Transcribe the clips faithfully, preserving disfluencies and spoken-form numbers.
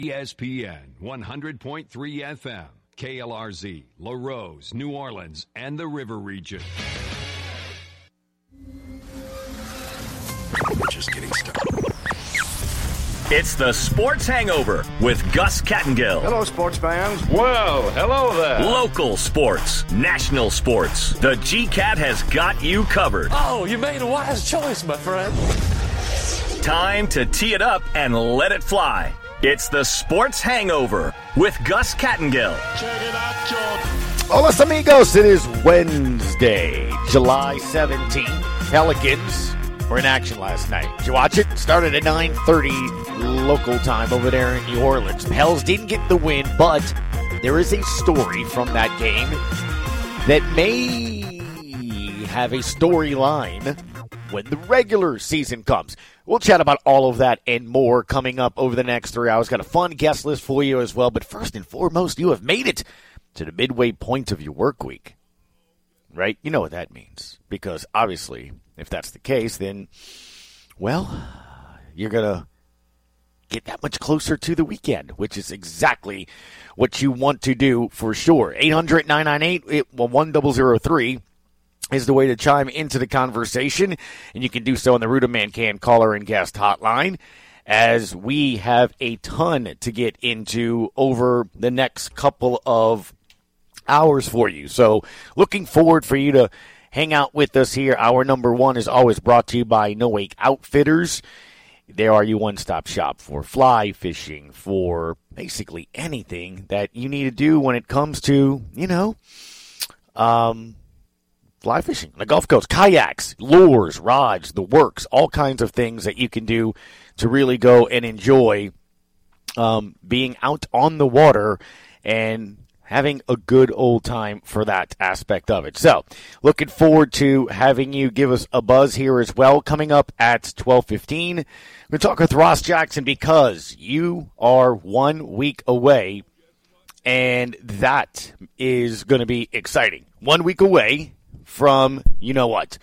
E S P N one hundred point three F M, K L R Z, La Rose, New Orleans, and the River Region. We're just getting started. It's the Sports Hangover with Gus Kattengill. Hello, sports fans. Well, hello there. Local sports, national sports. The G-Cat has got you covered. Oh, you made a wise choice, my friend. Time to tee it up and let it fly. It's the Sports Hangover with Gus Kattengill. Check it out, George. Hola, amigos. It is Wednesday, July seventeenth. Pelicans were in action last night. Did you watch it? Started at nine thirty local time over there in New Orleans. Pels didn't get the win, but there is a story from that game that may have a storyline when the regular season comes. We'll chat about all of that and more coming up over the next three hours. Got a fun guest list for you as well, but first and foremost, you have made it to the midway point of your work week. Right? You know what that means. Because obviously, if that's the case, then, well, you're going to get that much closer to the weekend, which is exactly what you want to do for sure. eight hundred, nine nine eight, one thousand three is the way to chime into the conversation, and you can do so on the Ruta Man Can caller and guest hotline, as we have a ton to get into over the next couple of hours for you. So looking forward for you to hang out with us here. Hour number one is always brought to you by No Wake Outfitters. They are your one-stop shop for fly fishing, for basically anything that you need to do when it comes to, you know, um, fly fishing, the Gulf Coast, kayaks, lures, rods, the works, all kinds of things that you can do to really go and enjoy um, being out on the water and having a good old time for that aspect of it. So, looking forward to having you give us a buzz here as well. Coming up at twelve fifteen, we're going to talk with Ross Jackson because you are one week away, and that is going to be exciting. One week away from, you know what,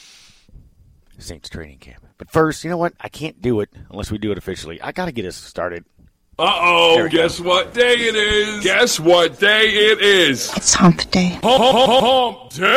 Saints training camp. But first, you know what, I can't do it unless we do it officially. I got to get us started. Uh-oh, guess go. what day it is? Guess what day it is? It's hump day. Hump, hump, hump day!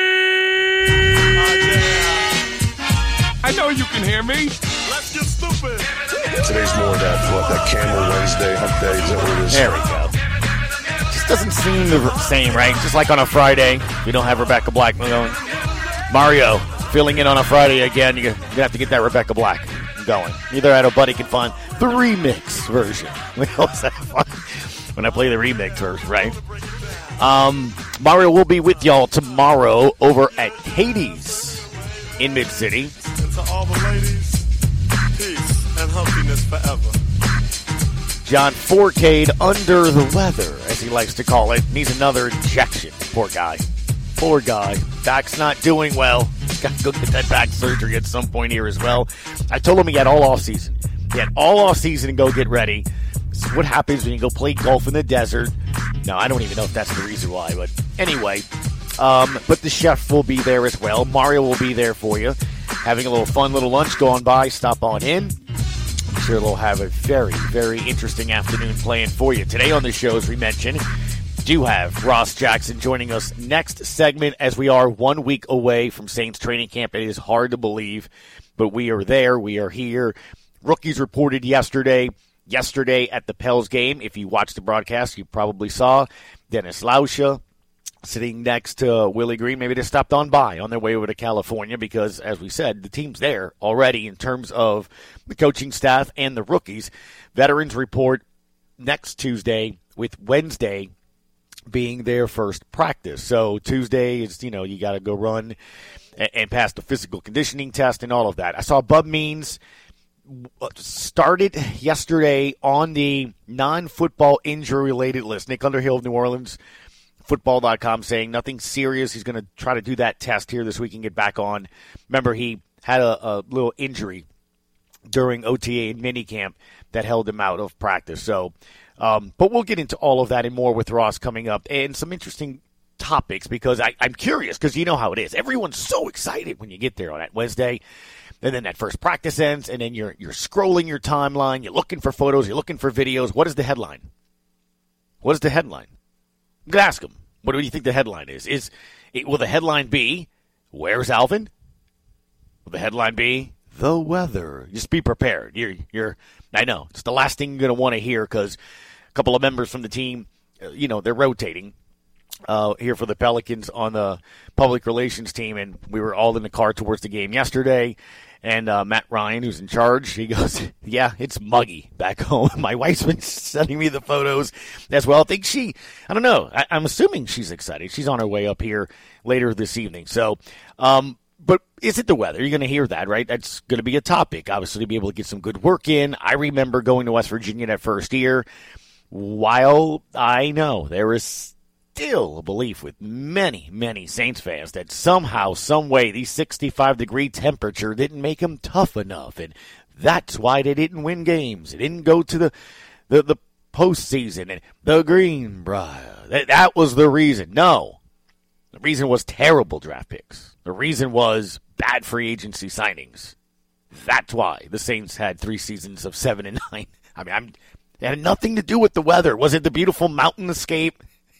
I know you can hear me. Let's get stupid. Today's more that, what, that Camel Wednesday, hump day, is that what it is? There we go. Just doesn't seem the same, right? Just like on a Friday, we don't have Rebecca Black going. Mario, filling in on a Friday again. You're going to have to get that Rebecca Black going. Either at a Buddy Can Find the remix version. We always have fun when I play the remix version, right? Um, Mario will be with y'all tomorrow over at Hades in Mid-City. To all the ladies, peace and humpiness forever. John Fourcade under the weather, as he likes to call it. Needs another injection. Poor guy. Poor guy. Back's not doing well. He's got to go get that back surgery at some point here as well. I told him he had all off season. He had all off season to go get ready. This is what happens when you go play golf in the desert. No, I don't even know if that's the reason why, but anyway. Um, but the chef will be there as well. Mario will be there for you. Having a little fun little lunch going by. Stop on in. I'm sure they'll have a very, very interesting afternoon playing for you. Today on the show, as we mentioned, do have Ross Jackson joining us next segment as we are one week away from Saints training camp. It is hard to believe, but we are there. We are here. Rookies reported yesterday. Yesterday at the Pels game, if you watched the broadcast, you probably saw Dennis Lauscha sitting next to Willie Green. Maybe they stopped on by on their way over to California because, as we said, the team's there already in terms of the coaching staff and the rookies. Veterans report next Tuesday with Wednesday being their first practice. So Tuesday is, you know, you got to go run and, and pass the physical conditioning test and all of that. I saw Bub Means started yesterday on the non-football injury-related list. Nick Underhill of New Orleans Football dot com saying nothing serious. He's going to try to do that test here this week and get back on. Remember, he had a, a little injury during O T A and minicamp that held him out of practice. So, um, but we'll get into all of that and more with Ross coming up. And some interesting topics because I, I'm curious because you know how it is. Everyone's so excited when you get there on that Wednesday. And then that first practice ends, and then you're you're scrolling your timeline. You're looking for photos. You're looking for videos. What is the headline? What is the headline? I'm going to ask them. What do you think the headline is? Is it, will the headline be, where's Alvin? Will the headline be, the weather? Just be prepared. You're, you're. I know. It's the last thing you're going to want to hear because a couple of members from the team, you know, they're rotating uh, here for the Pelicans on the public relations team, and we were all in the car towards the game yesterday. And uh, Matt Ryan, who's in charge, he goes, yeah, it's muggy back home. My wife's been sending me the photos as well. I think she, I don't know, I, I'm assuming she's excited. She's on her way up here later this evening. So, um, but is it the weather? You're going to hear that, right? That's going to be a topic, obviously, to be able to get some good work in. I remember going to West Virginia that first year. While I know there is still a belief with many, many Saints fans that somehow, some way, the sixty-five degree temperature didn't make them tough enough, and that's why they didn't win games. They didn't go to the the, the postseason and the Greenbrier. That, that was the reason. No, the reason was terrible draft picks. The reason was bad free agency signings. That's why the Saints had three seasons of seven and nine. I mean, I'm, it had nothing to do with the weather. Was it the beautiful mountain escape?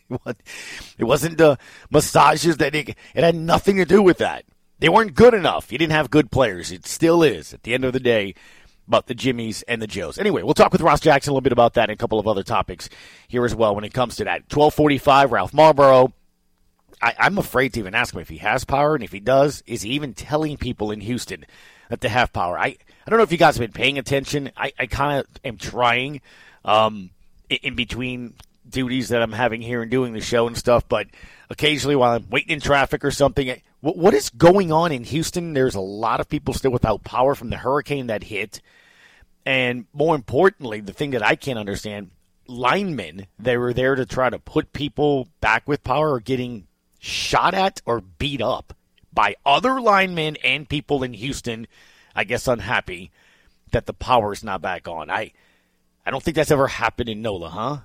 It wasn't the massages that it, it had nothing to do with that. They weren't good enough. You didn't have good players. It still is at the end of the day about the Jimmies and the Joes. Anyway, we'll talk with Ross Jackson a little bit about that and a couple of other topics here as well when it comes to that. twelve forty-five, Ralph Marlboro. I, I'm afraid to even ask him if he has power, and if he does, is he even telling people in Houston that they have power? I, I don't know if you guys have been paying attention. I, I kind of am trying um, in, in between duties that I'm having here and doing the show and stuff, but occasionally while I'm waiting in traffic or something, what, what is going on in Houston? There's a lot of people still without power from the hurricane that hit, and more importantly, the thing that I can't understand, linemen that were there to try to put people back with power are getting shot at or beat up by other linemen and people in Houston, I guess unhappy that the power is not back on. I I don't think that's ever happened in NOLA, huh?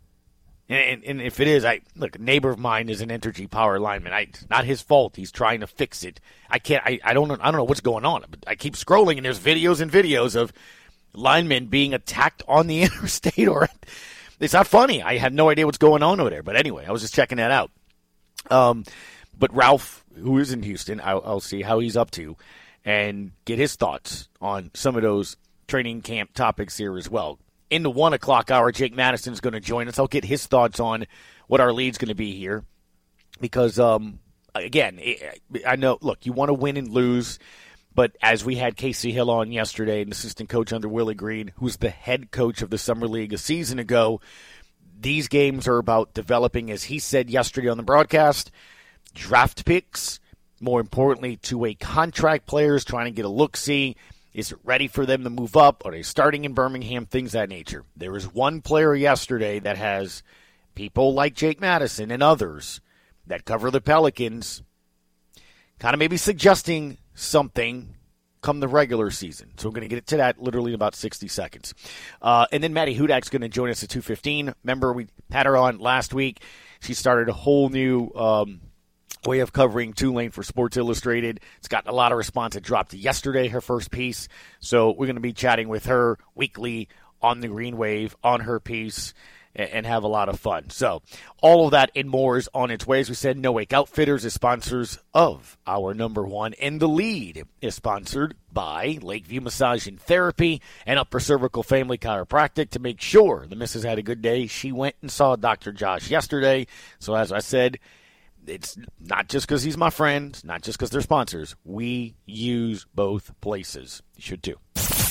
And, and if it is, I look, a neighbor of mine is an Entergy power lineman. I, it's not his fault. He's trying to fix it. I can't. I, I don't know. I don't know what's going on. But I keep scrolling, and there's videos and videos of linemen being attacked on the interstate. Or it's not funny. I have no idea what's going on over there. But anyway, I was just checking that out. Um, but Ralph, who is in Houston, I'll, I'll see how he's up to, and get his thoughts on some of those training camp topics here as well. In the one o'clock hour, Jake Madison's going to join us. I'll get his thoughts on what our lead's going to be here. Because, um, again, I know, look, you want to win and lose. But as we had Casey Hill on yesterday, an assistant coach under Willie Green, who's the head coach of the Summer League a season ago, these games are about developing, as he said yesterday on the broadcast, draft picks. More importantly, two-way contract players trying to get a look-see. Is it ready for them to move up? Are they starting in Birmingham? Things of that nature. There was one player yesterday that has people like Jake Madison and others that cover the Pelicans kind of maybe suggesting something come the regular season. So we're going to get to that literally in about sixty seconds. Uh, and then Maddie Hudak's going to join us at two fifteen. Remember, we had her on last week. She started a whole new um, way of covering Tulane for Sports Illustrated. It's gotten a lot of response. It dropped yesterday, her first piece. So we're going to be chatting with her weekly on the Green Wave, on her piece, and have a lot of fun. So all of that and more is on its way. As we said, No Wake Outfitters is sponsors of our number one, and The Lead is sponsored by Lakeview Massage and Therapy and Upper Cervical Family Chiropractic. To make sure the missus had a good day, she went and saw Doctor Josh yesterday. So as I said, it's not just because he's my friend, it's not just because they're sponsors. We use both places. You should too.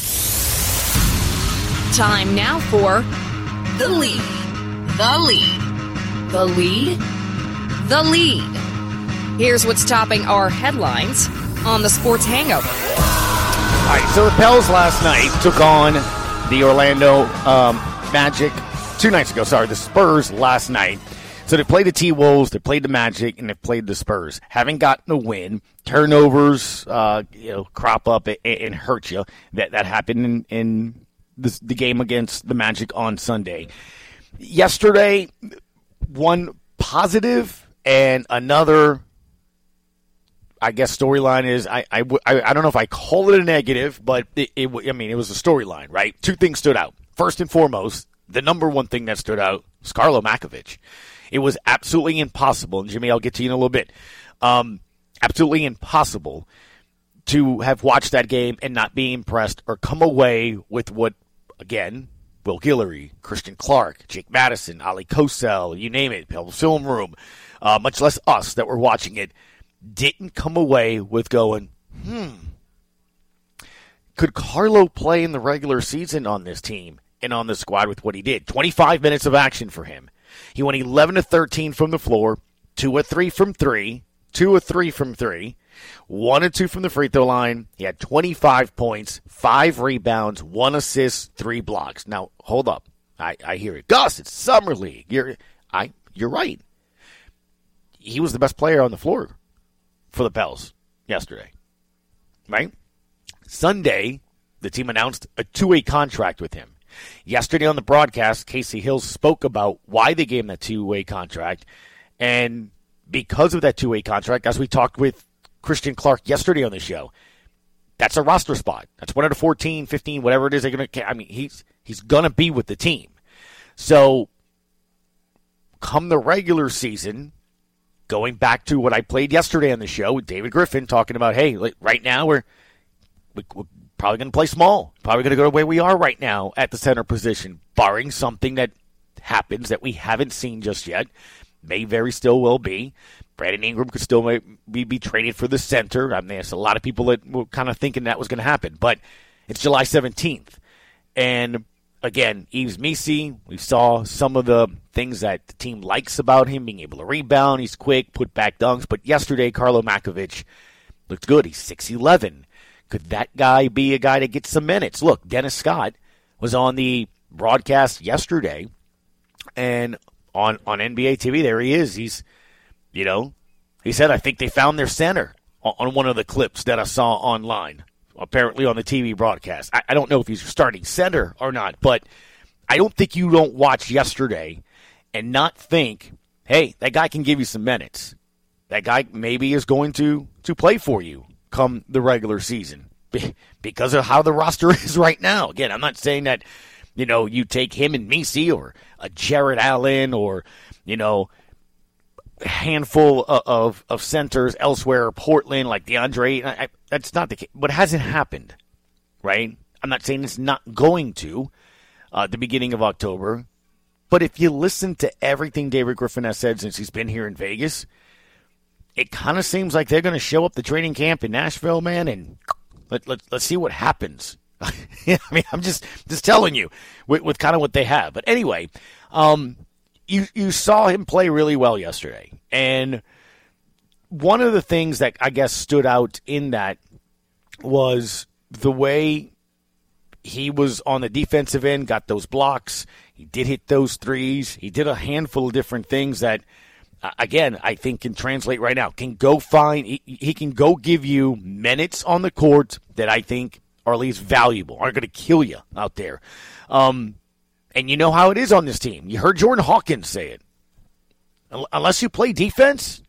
Time now for The Lead. The Lead. The Lead. The Lead. Here's what's topping our headlines on the Sports Hangover. All right, so the Pels last night took on the Orlando um, Magic two nights ago. Sorry, the Spurs last night. So they played the T-Wolves, they played the Magic, and they played the Spurs. Haven't gotten a win. Turnovers, uh, you know, crop up and, and hurt you. That that happened in, in the, the game against the Magic on Sunday. Yesterday, one positive And another, I guess, storyline is, I, I, I don't know if I call it a negative, but it, it I mean, it was a storyline, right? Two things stood out. First and foremost, the number one thing that stood out was Karlo Makovic. It was absolutely impossible, and Jimmy, I'll get to you in a little bit, um, absolutely impossible to have watched that game and not be impressed or come away with what, again, Will Guillory, Christian Clark, Jake Madison, Ali Kosel, you name it, Film Room, uh, much less us that were watching it, didn't come away with going, hmm, could Karlo play in the regular season on this team and on the squad with what he did? twenty-five minutes of action for him. He went eleven to thirteen from the floor, two of three from three, two of three from three, one and two from the free throw line. He had twenty-five points, five rebounds, one assist, three blocks. Now, hold up. I, I hear it. Gus, it's Summer League. You're, I, you're right. He was the best player on the floor for the Pels yesterday, right? Sunday, the team announced a two-way contract with him. Yesterday on the broadcast, Casey Hill spoke about why they gave him that two-way contract, and because of that two-way contract, as we talked with Christian Clark yesterday on the show, that's a roster spot. That's one out of fourteen, fifteen, whatever it is they're going to. I mean, he's he's going to be with the team. So, come the regular season, going back to what I played yesterday on the show with David Griffin, talking about, hey, right now we're, we're probably going to play small. Probably going to go the way we are right now at the center position, barring something that happens that we haven't seen just yet. May very still will be. Brandon Ingram could still be, be traded for the center. I mean, there's a lot of people that were kind of thinking that was going to happen. But it's July seventeenth. And, again, Yves Missi, we saw some of the things that the team likes about him, being able to rebound. He's quick, put back dunks. But yesterday, Karlo Makovic looked good. He's six eleven. Could that guy be a guy that gets some minutes? Look, Dennis Scott was on the broadcast yesterday, and on, on N B A T V, there he is. He's, you know, he said, I think they found their center on, on one of the clips that I saw online, apparently on the T V broadcast. I, I don't know if he's starting center or not, but I don't think you don't watch yesterday and not think, hey, that guy can give you some minutes. That guy maybe is going to, to play for you come the regular season because of how the roster is right now. Again, I'm not saying that, you know, you take him and Missi or a Jared Allen or, you know, a handful of, of, of centers elsewhere, Portland, like DeAndre. I, I, that's not the case. But it hasn't happened, right? I'm not saying it's not going to uh, the beginning of October. But if you listen to everything David Griffin has said since he's been here in Vegas, it kind of seems like they're going to show up the training camp in Nashville, man, and let, let, let's see what happens. I mean, I'm just just telling you with, with kind of what they have. But anyway, um, you you saw him play really well yesterday. And one of the things that I guess stood out in that was the way he was on the defensive end, got those blocks. He did hit those threes. He did a handful of different things that, again, I think can translate right now. Can go find, he, he can go give you minutes on the court that I think are at least valuable, aren't going to kill you out there. Um, and you know how it is on this team. You heard Jordan Hawkins say it. Unless you play defense,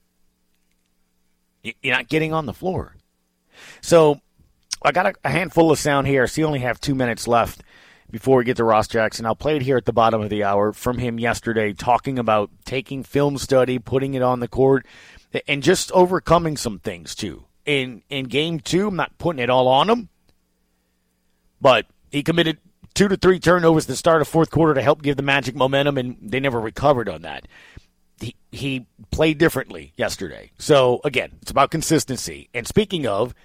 you're not getting on the floor. So I got a, a handful of sound here. So you only have two minutes left before we get to Ross Jackson. I'll play it here at the bottom of the hour from him yesterday, talking about taking film study, putting it on the court, and just overcoming some things, too. In in game two, I'm not putting it all on him, but he committed two to three turnovers at the start of fourth quarter to help give the Magic momentum, and they never recovered on that. He, he played differently yesterday. So, again, it's about consistency. And speaking of,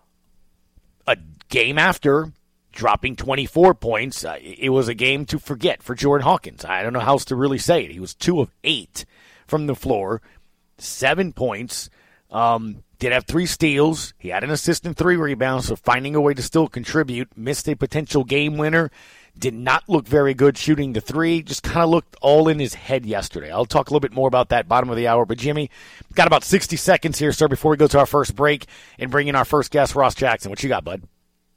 a game after dropping twenty-four points, uh, it was a game to forget for Jordan Hawkins. I don't know how else to really say it. He was two of eight from the floor, seven points, um, did have three steals. He had an assist and three rebounds, so finding a way to still contribute. Missed a potential game winner. Did not look very good shooting the three. Just kind of looked all in his head yesterday. I'll talk a little bit more about that bottom of the hour. But, Jimmy, got about sixty seconds here, sir, before we go to our first break and bring in our first guest, Ross Jackson. What you got, bud?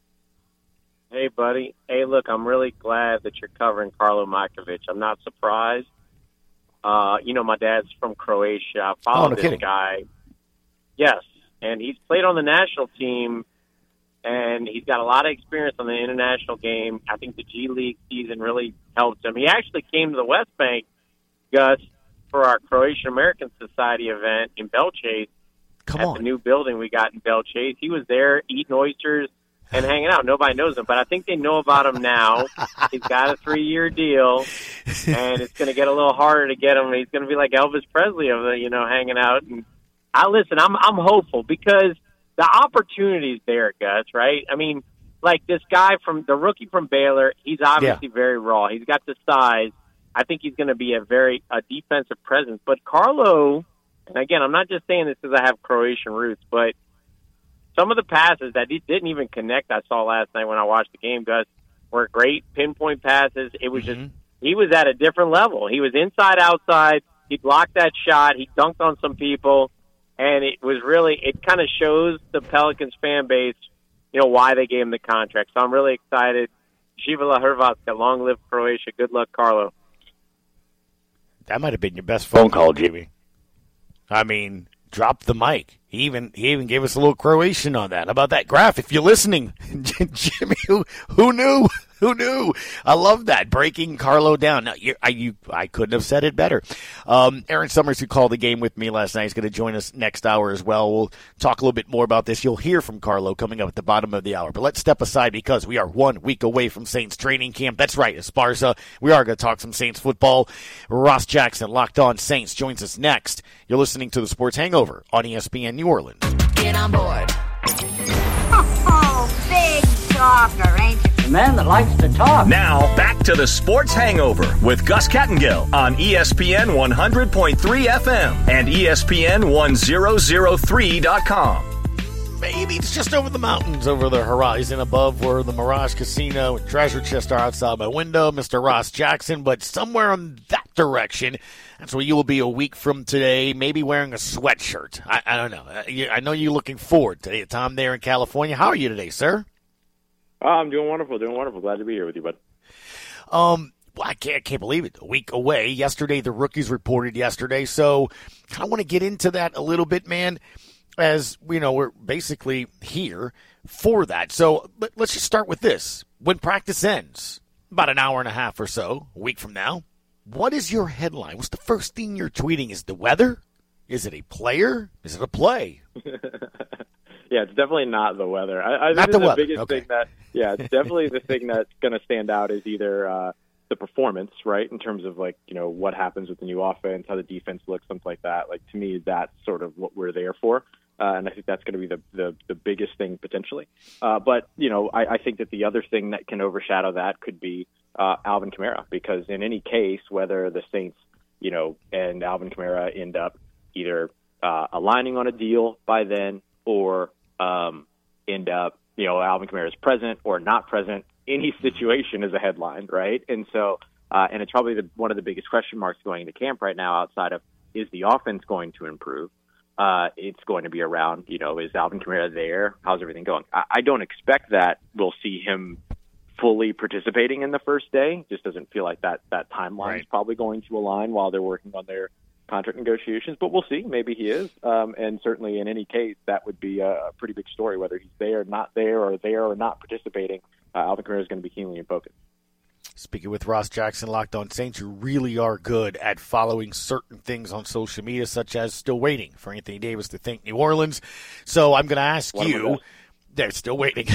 Hey, buddy. Hey, look, I'm really glad that you're covering Karlo Makovic. I'm not surprised, Uh, you know, my dad's from Croatia. I followed Oh, no this kidding. guy. Yes, and he's played on the national team, and he's got a lot of experience on the international game. I think the G League season really helped him. He actually came to the West Bank, Gus, for our Croatian American Society event in Belle Chase. Come at on. the new building we got in Belle Chase. He was there eating oysters and hanging out. Nobody knows him, but I think they know about him now. He's got a three-year deal, and it's going to get a little harder to get him. He's going to be like Elvis Presley of the, you know, hanging out. And I listen. I'm I'm hopeful because the opportunity's there, Gus. Right? I mean, like this guy from the rookie from Baylor. He's obviously Yeah. very raw. He's got the size. I think he's going to be a very a defensive presence. But Carlo, and again, I'm not just saying this because I have Croatian roots, but some of the passes that he didn't even connect I saw last night when I watched the game, Gus, were great pinpoint passes. It was Mm-hmm. just, he was at a different level. He was inside, outside. He blocked that shot. He dunked on some people. And it was really, it kind of shows the Pelicans fan base, you know, why they gave him the contract. So I'm really excited. Živela Hrvatska, long live Croatia. Good luck, Carlo. That might have been your best phone call, Jimmy. I mean, drop the mic. He even he even gave us a little Croatian on that. How about that, Graf? If you're listening, Jimmy, who who knew? Who knew? I love that, breaking Carlo down. Now, you, I you I couldn't have said it better. Um, Aaron Summers, who called the game with me last night, is going to join us next hour as well. We'll talk a little bit more about this. You'll hear from Carlo coming up at the bottom of the hour. But let's step aside because we are one week away from Saints training camp. That's right, Esparza. We are going to talk some Saints football. Ross Jackson, Locked On Saints, joins us next. You're listening to the Sports Hangover on E S P N New Orleans. Get on board. Oh, big talker, ain't you? The man that likes to talk. Now, back to the Sports Hangover with Gus Kattengill on E S P N one hundred point three F M and E S P N one thousand three dot com. Maybe it's just over the mountains, over the horizon above where the Mirage Casino and Treasure Chest are outside my window, Mister Ross Jackson, but somewhere in that direction, that's where you will be a week from today, maybe wearing a sweatshirt. I, I don't know. I know you're looking forward to the time there in California. How are you today, sir? Oh, I'm doing wonderful, doing wonderful. Glad to be here with you, bud. Um, well, I can't, I can't believe it. A week away. Yesterday, the rookies reported yesterday, so I want to get into that a little bit, man. As you know, we're basically here for that. So let, let's just start with this. When practice ends, about an hour and a half or so, a week from now, what is your headline? What's the first thing you're tweeting? Is it the weather? Is it a player? Is it a play? Yeah, it's definitely not the weather. I, I Not think the the weather. biggest Okay. thing that, yeah, it's definitely the thing that's going to stand out is either uh, the performance, right, in terms of, like, you know, what happens with the new offense, how the defense looks, something like that. Like, to me, that's sort of what we're there for. Uh, and I think that's going to be the, the, the biggest thing potentially. Uh, but, you know, I, I think that the other thing that can overshadow that could be uh, Alvin Kamara, because in any case, whether the Saints, you know, and Alvin Kamara end up either uh, aligning on a deal by then or um, end up, you know, Alvin Kamara is present or not present, any situation is a headline, right? And so, uh, and it's probably the, one of the biggest question marks going into camp right now outside of, is the offense going to improve? Uh, it's going to be around, you know, is Alvin Kamara there? How's everything going? I, I don't expect that we'll see him fully participating in the first day. Just doesn't feel like that that timeline Right. is probably going to align while they're working on their contract negotiations. But we'll see. Maybe he is. Um, and certainly in any case, that would be a, a pretty big story, whether he's there, not there, or there or not participating. Uh, Alvin Kamara is going to be keenly in focus. Speaking with Ross Jackson, Locked On Saints, you really are good at following certain things on social media, such as still waiting for Anthony Davis to think New Orleans. So I'm going to ask One of my you, best. they're still waiting.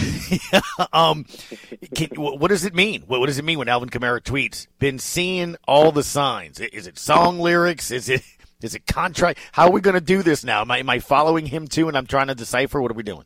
um, can, what does it mean? What, what does it mean when Alvin Kamara tweets, been seeing all the signs? Is it song lyrics? Is it is it contract? How are we going to do this now? Am I, am I following him too and I'm trying to decipher? What are we doing?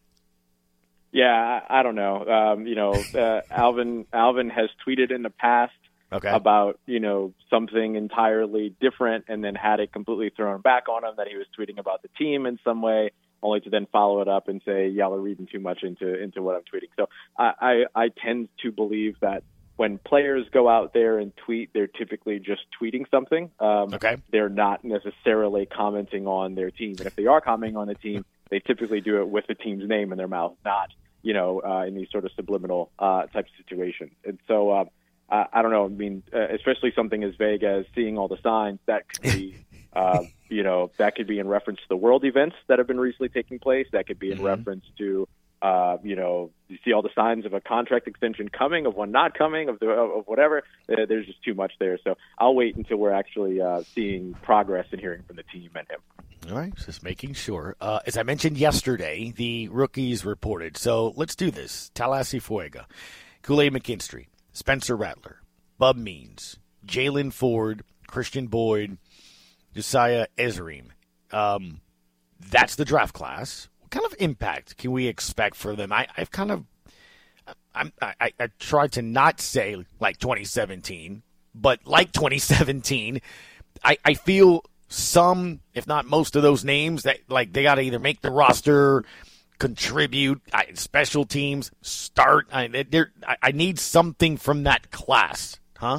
Yeah, I, I don't know. Um, you know, uh, Alvin Alvin has tweeted in the past Okay. about, you know, something entirely different and then had it completely thrown back on him that he was tweeting about the team in some way, only to then follow it up and say, y'all are reading too much into into what I'm tweeting. So I, I, I tend to believe that when players go out there and tweet, they're typically just tweeting something. Um, Okay. They're not necessarily commenting on their team. And if they are commenting on the team, they typically do it with the team's name in their mouth, not, you know, uh, in these sort of subliminal uh, types of situations. And so, uh, I, I don't know. I mean, uh, especially something as vague as seeing all the signs, that could be, uh, you know, that could be in reference to the world events that have been recently taking place. That could be in mm-hmm. reference to, uh, you know, you see all the signs of a contract extension coming, of one not coming, of the of whatever. Uh, there's just too much there. So I'll wait until we're actually uh, seeing progress and hearing from the team and him. All right, just making sure. Uh, as I mentioned yesterday, the rookies reported. So let's do this. Tallahassee Fuega, Kool-Aid McKinstry, Spencer Rattler, Bub Means, Jalen Ford, Christian Boyd, Josiah Ezreem. Um, that's the draft class. What kind of impact can we expect for them? I, I've kind of I'm, I, I tried to not say like twenty seventeen, but like twenty seventeen, I, I feel some, if not most of those names, that like they got to either make the roster, contribute, I, special teams, start. I, they're, I, I need something from that class, huh?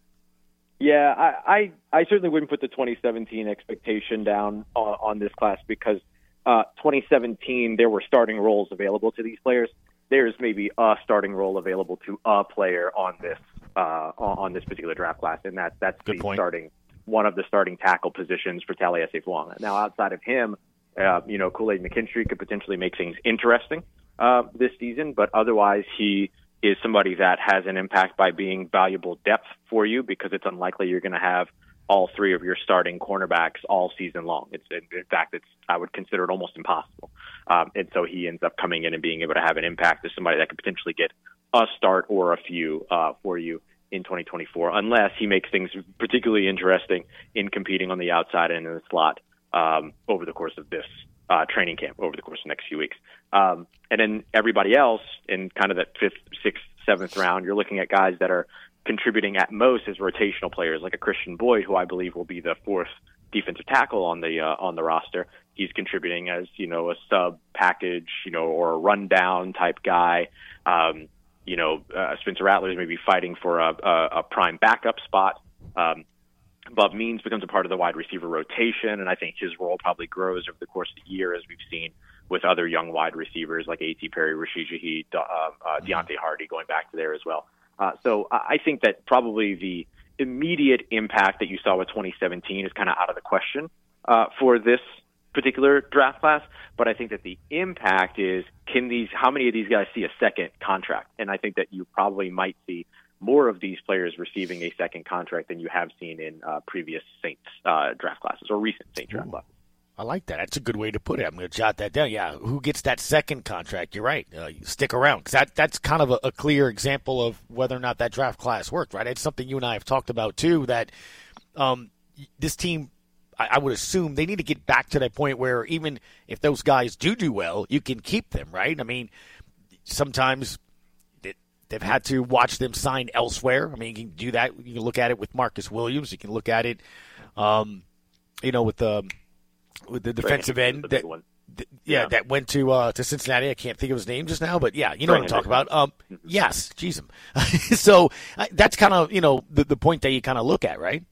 Yeah, I, I, I certainly wouldn't put the twenty seventeen expectation down on, on this class because uh, twenty seventeen there were starting roles available to these players. There's maybe a starting role available to a player on this uh, on this particular draft class, and that that's Good the point. starting. one of the starting tackle positions for Tallahassee Fuanga. Now, outside of him, uh, you know, Kool-Aid McKinstry could potentially make things interesting uh, this season, but otherwise he is somebody that has an impact by being valuable depth for you because it's unlikely you're going to have all three of your starting cornerbacks all season long. It's in fact, it's I would consider it almost impossible. Um, and so he ends up coming in and being able to have an impact as somebody that could potentially get a start or a few uh, for you in twenty twenty-four, unless he makes things particularly interesting in competing on the outside and in the slot um, over the course of this uh, training camp, over the course of the next few weeks. Um, and then everybody else in kind of that fifth, sixth, seventh round, you're looking at guys that are contributing at most as rotational players, like a Christian Boyd, who I believe will be the fourth defensive tackle on the uh, on the roster. He's contributing as, you know, a sub package, you know, or a rundown type guy. Um, You know, uh, Spencer Rattler is maybe fighting for a, a, a prime backup spot. Um, Bub Means becomes a part of the wide receiver rotation, and I think his role probably grows over the course of the year, as we've seen with other young wide receivers like A T. Perry, Rashid Shaheed, uh, uh, Deontay Hardy going back to there as well. Uh, so I think that probably the immediate impact that you saw with twenty seventeen is kind of out of the question uh, for this particular draft class, but I think that the impact is, can these, how many of these guys see a second contract? And I think that you probably might see more of these players receiving a second contract than you have seen in uh, previous Saints uh, draft classes or recent Saints draft classes. I like that. That's a good way to put it. I'm going to jot that down. Yeah, who gets that second contract? You're right. Uh, you stick around, because that, that's kind of a, a clear example of whether or not that draft class worked, right? It's something you and I have talked about, too, that um, this team, I would assume they need to get back to that point where even if those guys do do well, you can keep them, right? I mean, sometimes they've had to watch them sign elsewhere. I mean, you can do that. You can look at it with Marcus Williams. You can look at it, um, you know, with the with the defensive end that, th- yeah, yeah, that went to uh, to Cincinnati. I can't think of his name just now, but yeah, you know what I'm talking about. Um, yes, geez, him. So uh, that's kind of, you know, the, the point that you kind of look at, right?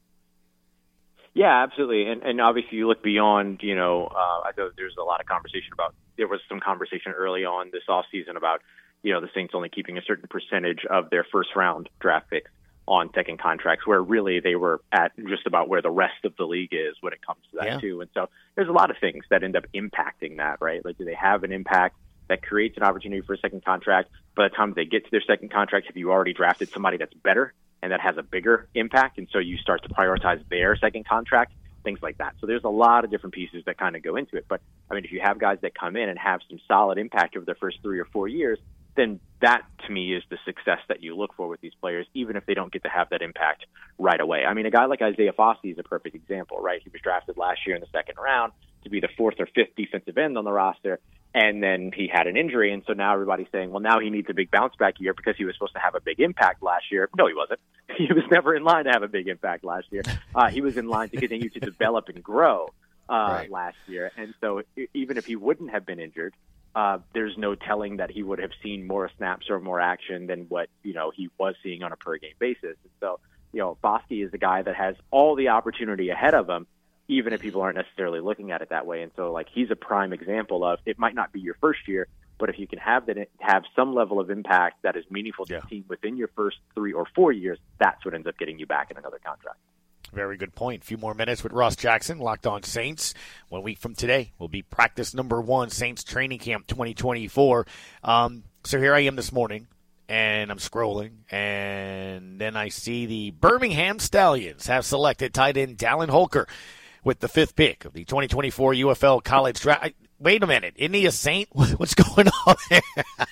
Yeah, absolutely. And, and obviously you look beyond, you know, uh, I know there's a lot of conversation about, there was some conversation early on this offseason about, you know, the Saints only keeping a certain percentage of their first round draft picks on second contracts, where really they were at just about where the rest of the league is when it comes to that yeah. too. And so there's a lot of things that end up impacting that, right? Like, do they have an impact that creates an opportunity for a second contract? By the time they get to their second contract, have you already drafted somebody that's better and that has a bigger impact, and so you start to prioritize their second contract, things like that. So there's a lot of different pieces that kind of go into it. But, I mean, if you have guys that come in and have some solid impact over their first three or four years, then that, to me, is the success that you look for with these players, even if they don't get to have that impact right away. I mean, a guy like Isaiah Foskey is a perfect example, right? He was drafted last year in the second round to be the fourth or fifth defensive end on the roster, and then he had an injury, and so now everybody's saying, well, now he needs a big bounce-back year because he was supposed to have a big impact last year. No, he wasn't. He was never in line to have a big impact last year. Uh, he was in line to continue to develop and grow uh, right. last year, and so even if he wouldn't have been injured, uh, there's no telling that he would have seen more snaps or more action than what, you know, he was seeing on a per-game basis. And so, you know, Foskey is a guy that has all the opportunity ahead of him, even if people aren't necessarily looking at it that way. And so, like, he's a prime example of, it might not be your first year, But if you can have that, have some level of impact that is meaningful to yeah. the team within your first three or four years, that's what ends up getting you back in another contract. Very good point. A few more minutes with Ross Jackson, Locked On Saints. One week from today will be practice number one, Saints Training Camp twenty twenty-four. Um, so here I am this morning, and I'm scrolling, and then I see the Birmingham Stallions have selected tight end Dallin Holker with the fifth pick of the twenty twenty-four U F L College Draft. I, wait a minute. Isn't he a Saint? What's going on there?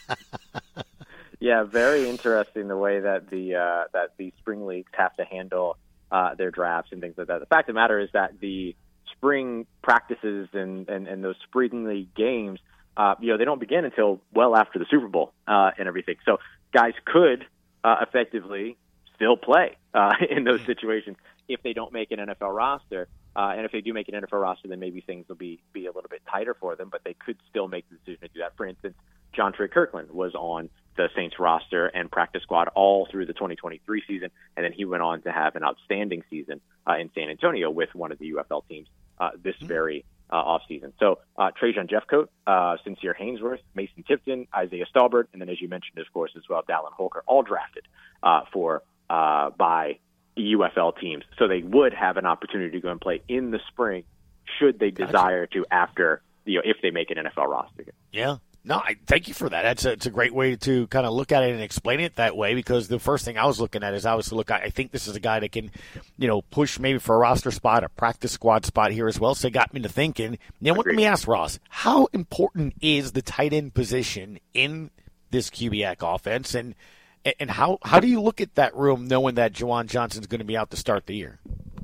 Yeah, very interesting the way that the uh, that the spring leagues have to handle Uh, their drafts and things like that. The fact of the matter is that the spring practices and, and, and those spring league games, uh, you know, they don't begin until well after the Super Bowl uh, and everything. So guys could uh, effectively still play uh, in those situations if they don't make an N F L roster. Uh, and if they do make an N F L roster, then maybe things will be, be a little bit tighter for them, but they could still make the decision to do that. For instance, John Trey Kirkland was on the Saints roster and practice squad all through the twenty twenty-three season, and then he went on to have an outstanding season uh, in San Antonio with one of the U F L teams uh, this mm-hmm. very uh, offseason. So uh, Trajan Jeffcoat, uh, Sincere Haynesworth, Mason Tipton, Isaiah Stalbert, and then as you mentioned, of course, as well, Dallin Holker, all drafted uh, for uh, by U F L teams. So they would have an opportunity to go and play in the spring should they gotcha. desire to after, you know, if they make an N F L roster. Yeah. No, I thank you for that. That's a, it's a great way to kind of look at it and explain it that way, because the first thing I was looking at is I was look. I think this is a guy that can, you know, push maybe for a roster spot, a practice squad spot here as well. So it got me to thinking. Now, let me ask Ross, how important is the tight end position in this Kubiak offense, and and how how do you look at that room knowing that Juwan Johnson's going to be out to start the year?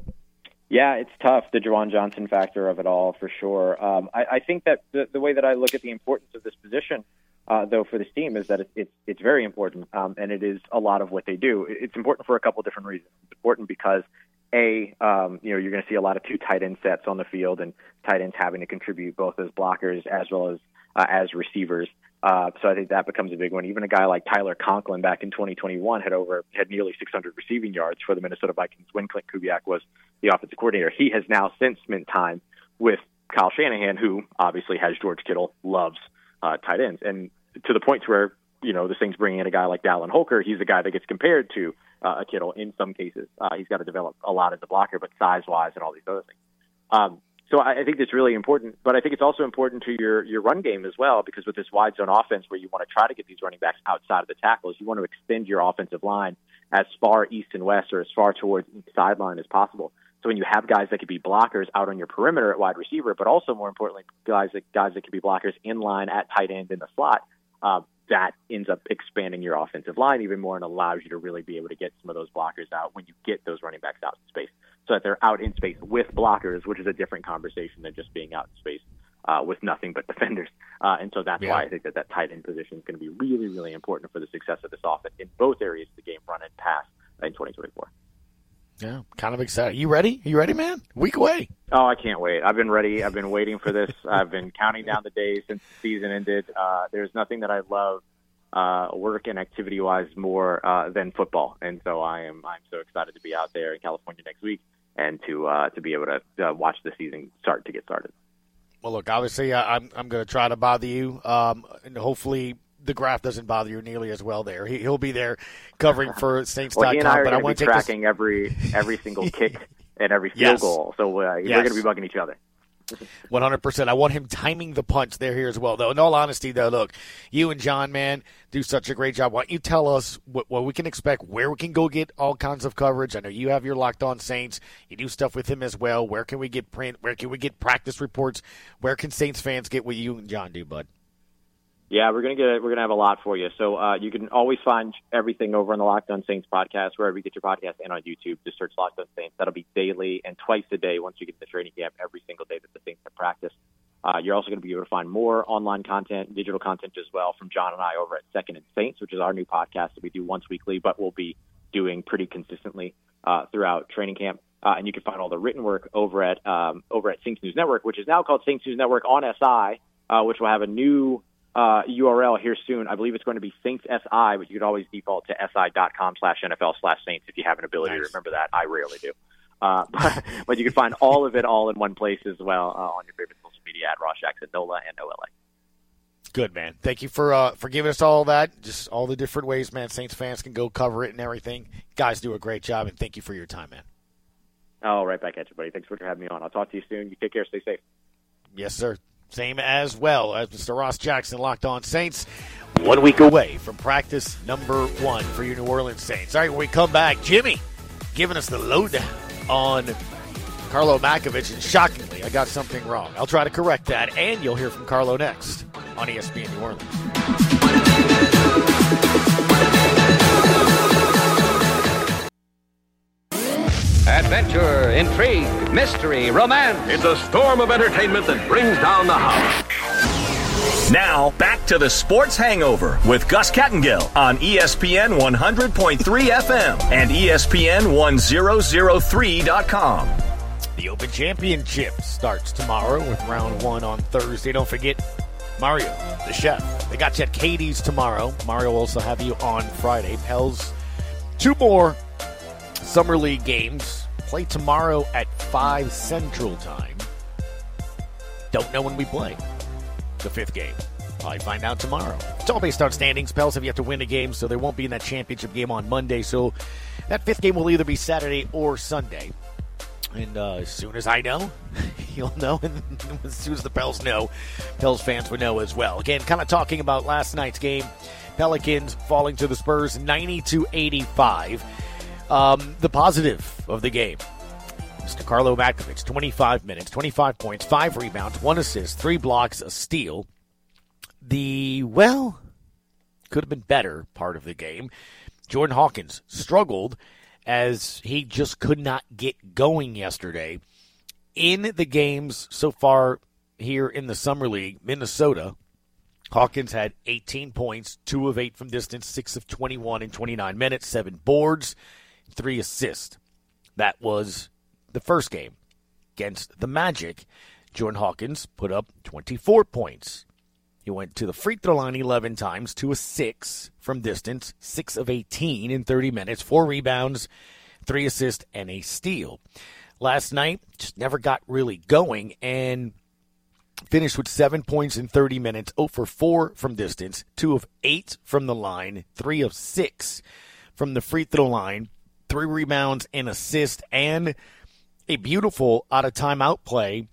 Yeah, it's tough, the Juwan Johnson factor of it all, for sure. Um, I, I think that the, the way that I look at the importance of this position, uh, though, for this team is that it, it's it's very important, um, and it is a lot of what they do. It's important for a couple of different reasons. It's important because, A, um, you know, you're going to see a lot of two tight end sets on the field, and tight ends having to contribute both as blockers as well as uh, as receivers. Uh, so I think that becomes a big one. Even a guy like Tyler Conklin back in twenty twenty-one had over had nearly six hundred receiving yards for the Minnesota Vikings when Clint Kubiak was the offensive coordinator. He has now since spent time with Kyle Shanahan, who obviously has George Kittle, loves uh, tight ends, and to the point to where, you know, the Saints bringing in a guy like Dallin Holker, he's a guy that gets compared to uh, a Kittle in some cases. Uh, he's got to develop a lot as a blocker, but size-wise and all these other things. Um, So I, I think that's really important, but I think it's also important to your, your run game as well, because with this wide zone offense where you want to try to get these running backs outside of the tackles, you want to extend your offensive line as far east and west or as far towards each sideline as possible. So when you have guys that could be blockers out on your perimeter at wide receiver, but also more importantly, guys that guys that could be blockers in line at tight end in the slot, uh, that ends up expanding your offensive line even more and allows you to really be able to get some of those blockers out when you get those running backs out in space, so that they're out in space with blockers, which is a different conversation than just being out in space uh, with nothing but defenders. Uh, and so that's yeah. why I think that that tight end position is going to be really, really important for the success of this offense in both areas of the game, run and pass, in twenty twenty-four. Yeah, kind of excited. You ready? You ready, man? Week away. Oh, I can't wait. I've been ready. I've been waiting for this. I've been counting down the days since the season ended. Uh, there's nothing that I love uh, work and activity-wise more uh, than football. And so I am I'm so excited to be out there in California next week and to uh, to be able to uh, watch the season start to get started. Well, look, obviously uh, I'm I'm going to try to bother you, um, and hopefully the graph doesn't bother you nearly as well there. He, he'll be there covering for Saints dot com. Well, he and I are but going I to be tracking this... every every single kick and every field yes. goal. So uh, yes. we're going to be bugging each other. one hundred percent. I want him timing the punch there here as well, though. In all honesty, though, look, you and John, man, do such a great job. Why don't you tell us what, what we can expect, where we can go get all kinds of coverage? I know you have your Locked On Saints. You do stuff with him as well. Where can we get print? Where can we get practice reports? Where can Saints fans get what you and John do, bud? Yeah, we're gonna get we're gonna have a lot for you. So uh, you can always find everything over on the Locked On Saints podcast, wherever you get your podcast, and on YouTube. Just search Locked On Saints. That'll be daily and twice a day once you get to the training camp, every single day that the Saints have practice. Uh, you're also going to be able to find more online content, digital content as well from John and I over at Second and Saints, which is our new podcast that we do once weekly, but we'll be doing pretty consistently uh, throughout training camp. Uh, and you can find all the written work over at um, over at Saints News Network, which is now called Saints News Network on S I, uh, which will have a new Uh, U R L here soon. I believe it's going to be Saints S I, but you could always default to si.com slash NFL slash Saints if you have an ability nice. to remember that. I rarely do. Uh, but, but you can find all of it all in one place as well uh, on your favorite social media at Ross Jackson, NOLA, and O L A. Good, man. Thank you for uh, for giving us all that, just all the different ways, man, Saints fans can go cover it and everything. Guys do a great job, and thank you for your time, man. Oh, right back at you, buddy. Thanks for having me on. I'll talk to you soon. You take care. Stay safe. Yes, sir. Same as well as Mister Ross Jackson, Locked On Saints. One week away from practice number one for your New Orleans Saints. All right, when we come back, Jimmy giving us the lowdown on Carlo Makovich, and shockingly, I got something wrong. I'll try to correct that, and you'll hear from Carlo next on E S P N New Orleans. Adventure, intrigue, mystery, romance. It's a storm of entertainment that brings down the house. Now, back to the Sports Hangover with Gus Kattengill on E S P N one hundred point three F M and E S P N one thousand three dot com. The Open Championship starts tomorrow with round one on Thursday. Don't forget Mario, the chef. They got you at Katie's tomorrow. Mario will also have you on Friday. Pels, two more Summer League games. Play tomorrow at five Central Time. Don't know when we play the fifth game. Probably find out tomorrow. It's all based on standings. Pels have yet to win a game, so they won't be in that championship game on Monday. So that fifth game will either be Saturday or Sunday. And uh, as soon as I know, you'll know. And as soon as the Pels know, Pels fans will know as well. Again, kind of talking about last night's game. Pelicans falling to the Spurs ninety to eighty-five. Um, the positive of the game, Mister Carlo Makovich, twenty-five minutes, twenty-five points, five rebounds, one assist, three blocks, a steal. The, well, could have been better part of the game. Jordan Hawkins struggled as he just could not get going yesterday. In the games so far here in the Summer League, Minnesota, Hawkins had eighteen points, two of eight from distance, six of twenty-one in twenty-nine minutes, seven boards, three assists. That was the first game. Against the Magic, Jordan Hawkins put up twenty-four points. He went to the free throw line eleven times, two of six from distance, six of eighteen in thirty minutes, four rebounds, three assists, and a steal. Last night, just never got really going and finished with seven points in thirty minutes, zero for four from distance, two of eight from the line, three of six from the free throw line, three rebounds, an assist, and a beautiful out-of-timeout play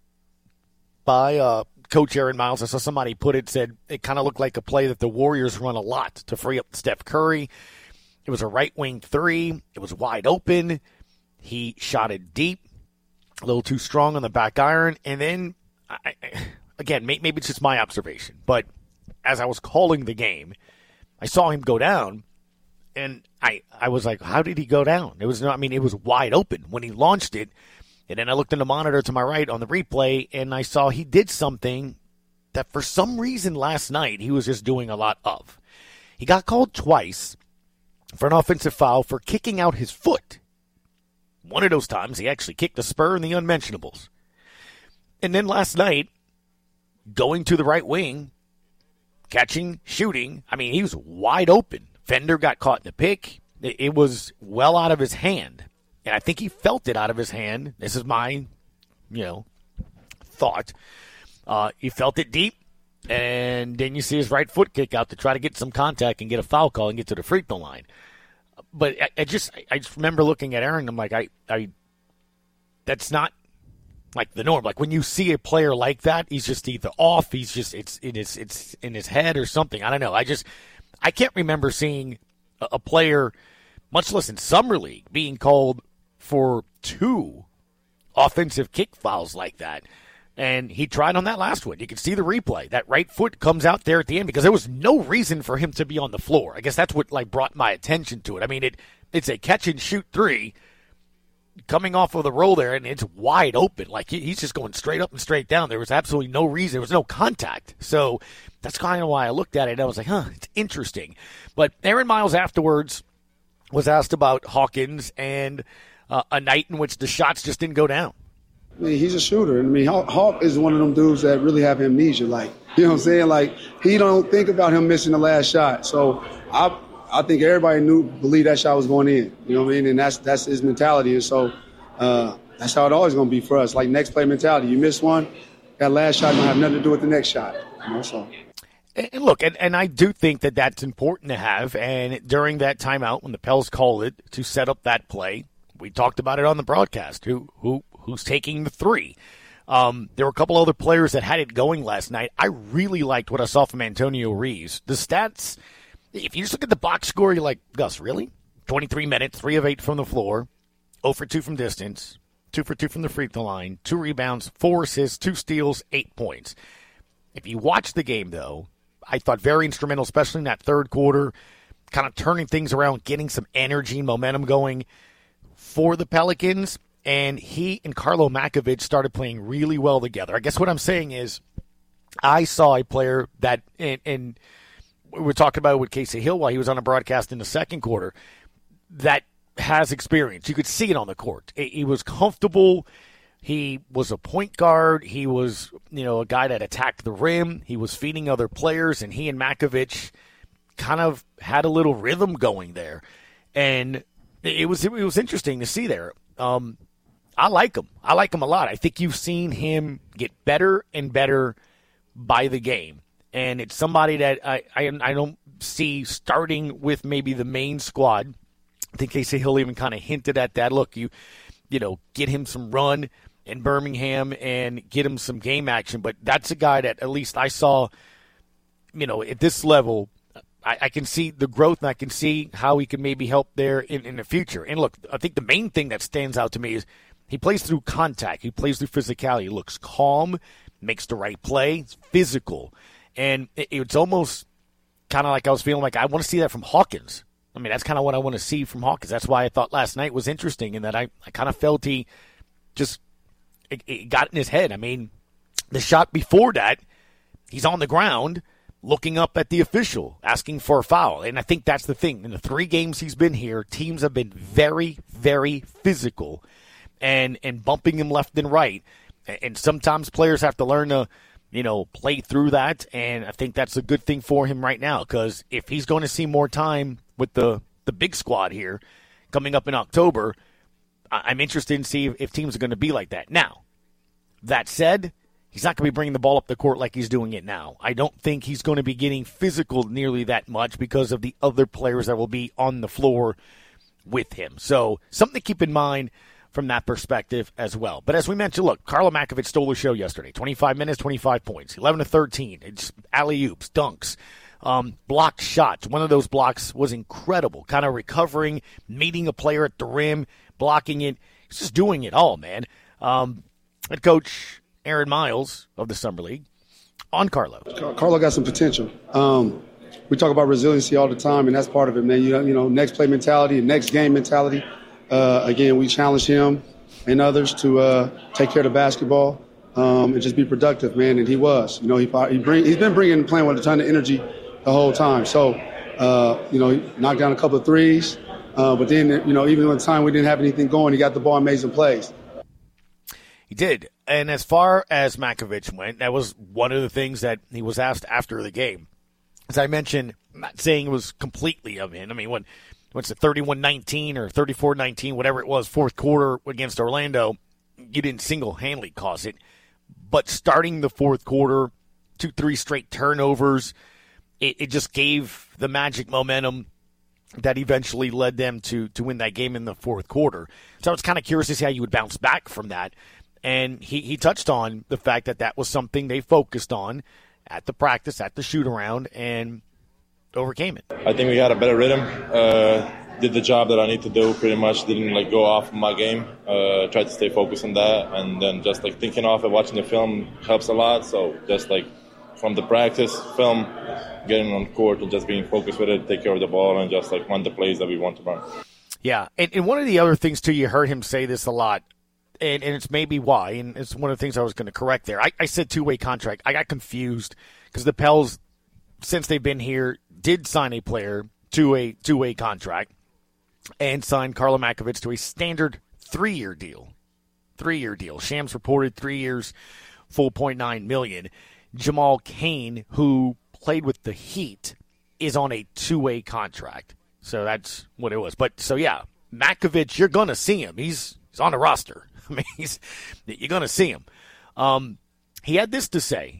by uh, Coach Aaron Miles. I saw somebody put it, said it kind of looked like a play that the Warriors run a lot to free up Steph Curry. It was a right wing three. It was wide open. He shot it deep, a little too strong on the back iron. And then, I, again, maybe it's just my observation, but as I was calling the game, I saw him go down, and I, I was like, how did he go down? It was, I mean, it was wide open when he launched it. And then I looked in the monitor to my right on the replay, and I saw he did something that for some reason last night he was just doing a lot of. He got called twice for an offensive foul for kicking out his foot. One of those times he actually kicked the spur in the unmentionables. And then last night, going to the right wing, catching, shooting, I mean, he was wide open. Fender got caught in the pick. It was well out of his hand. And I think he felt it out of his hand. This is my, you know, thought. Uh, he felt it deep, and then you see his right foot kick out to try to get some contact and get a foul call and get to the free throw line. But I, I just, I just remember looking at Aaron. I'm like, I, I, that's not like the norm. Like when you see a player like that, he's just either off, he's just, it's in his, it's in his head or something. I don't know. I just, I can't remember seeing a, a player, much less in Summer League, being called for two offensive kick fouls like that. And he tried on that last one. You can see the replay. That right foot comes out there at the end because there was no reason for him to be on the floor. I guess that's what like brought my attention to it. I mean, it it's a catch and shoot three coming off of the roll there, and it's wide open. Like he's just going straight up and straight down. There was absolutely no reason. There was no contact. So that's kind of why I looked at it. I was like, huh, it's interesting. But Aaron Miles afterwards was asked about Hawkins and Uh, a night in which the shots just didn't go down. I mean, he's a shooter. I mean, Hawk is one of them dudes that really have amnesia. Like, you know what I'm saying? Like, he don't think about him missing the last shot. So I I think everybody knew, believed that shot was going in. You know what I mean? And that's that's his mentality. And so uh, that's how it always going to be for us. Like next play mentality. You miss one, that last shot don't have nothing to do with the next shot. You know, so. And look, and, and I do think that that's important to have. And during that timeout, when the Pels called it to set up that play, we talked about it on the broadcast. Who who who's taking the three? Um, there were a couple other players that had it going last night. I really liked what I saw from Antonio Reeves. The stats, if you just look at the box score, you're like, Gus, really? twenty-three minutes, three of eight from the floor, zero for two from distance, two for two from the free throw line, two rebounds, four assists, two steals, eight points. If you watch the game, though, I thought very instrumental, especially in that third quarter, kind of turning things around, getting some energy, momentum going for the Pelicans. And he and Karlo Makovic started playing really well together. I guess what I'm saying is I saw a player that, and, and we were talking about it with Casey Hill while he was on a broadcast in the second quarter, that has experience. You could see it on the court. He was comfortable. He was a point guard. He was, you know, a guy that attacked the rim. He was feeding other players, and he and Makovic kind of had a little rhythm going there. And it was it was interesting to see there. Um, I like him. I like him a lot. I think you've seen him get better and better by the game. And it's somebody that I, I, I don't see starting with maybe the main squad. I think Casey Hill even kind of hinted at that. Look, you, you know, get him some run in Birmingham and get him some game action. But that's a guy that at least I saw, you know, at this level, I, I can see the growth and I can see how he can maybe help there in, in the future. And look, I think the main thing that stands out to me is he plays through contact. He plays through physicality. He looks calm, makes the right play, it's physical. And it, it's almost kind of like I was feeling like I want to see that from Hawkins. I mean, that's kind of what I want to see from Hawkins. That's why I thought last night was interesting in that I, I kind of felt he just it, it got in his head. I mean, the shot before that, he's on the ground looking up at the official, asking for a foul. And I think that's the thing. In the three games he's been here, teams have been very, very physical and, and bumping him left and right. And sometimes players have to learn to, you know, play through that. And I think that's a good thing for him right now, because if he's going to see more time with the, the big squad here coming up in October, I'm interested in see if, if teams are going to be like that. Now, that said, he's not going to be bringing the ball up the court like he's doing it now. I don't think he's going to be getting physical nearly that much because of the other players that will be on the floor with him. So something to keep in mind from that perspective as well. But as we mentioned, look, Karlo Makovic stole the show yesterday. twenty-five minutes, twenty-five points, eleven to thirteen. It's alley-oops, dunks, um, blocked shots. One of those blocks was incredible, kind of recovering, meeting a player at the rim, blocking it. He's just doing it all, man. Um, head coach Aaron Miles of the Summer League on Karlo. Karlo got some potential. Um, we talk about resiliency all the time, and that's part of it, man. You know, you know next play mentality, next game mentality. Uh, again, we challenge him and others to uh, take care of the basketball um, and just be productive, man. And he was. You know, he he bring, he's been bringing playing with a ton of energy the whole time. So, uh, you know, he knocked down a couple of threes. Uh, but then, you know, even when the time we didn't have anything going, he got the ball and made some plays. He did. And as far as Makovic went, that was one of the things that he was asked after the game. As I mentioned, I'm not saying it was completely of him. I mean, when what's it, thirty-one nineteen or thirty-four nineteen, whatever it was, fourth quarter against Orlando, you didn't single-handedly cause it. But starting the fourth quarter, two, three straight turnovers, it, it just gave the Magic momentum that eventually led them to to win that game in the fourth quarter. So I was kind of curious to see how you would bounce back from that. And he, he touched on the fact that that was something they focused on at the practice, at the shoot-around, and overcame it. I think we had a better rhythm. Uh, did the job that I need to do pretty much. Didn't like go off my game. Uh, tried to stay focused on that. And then just like thinking off and watching the film helps a lot. So just like from the practice, film, getting on court and just being focused with it, take care of the ball, and just like run the plays that we want to run. Yeah, and, and one of the other things, too, you heard him say this a lot, and, and it's maybe why, and it's one of the things I was going to correct there. I, I said two-way contract. I got confused because the Pels, since they've been here, did sign a player to a two-way contract and signed Karlo Makovic to a standard three-year deal. Three-year deal. Shams reported three years, four point nine million dollars. Jamal Cain, who played with the Heat, is on a two-way contract. So that's what it was. But so yeah, Makovic, you're gonna see him. He's he's on the roster. I mean, he's you're gonna see him. Um, he had this to say